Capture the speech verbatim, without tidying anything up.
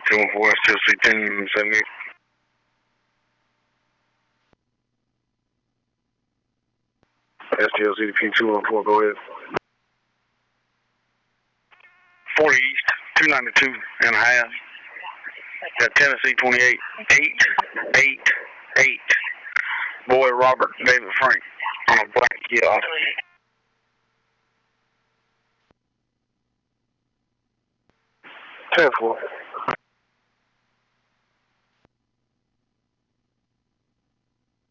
two one four, still see ten seventy. S T L C D P two one four, go ahead. forty East, two ninety-two and a half. Got Tennessee twenty-eight, eight, eight, eight. Boy Robert David Frank on a black yacht. ten four.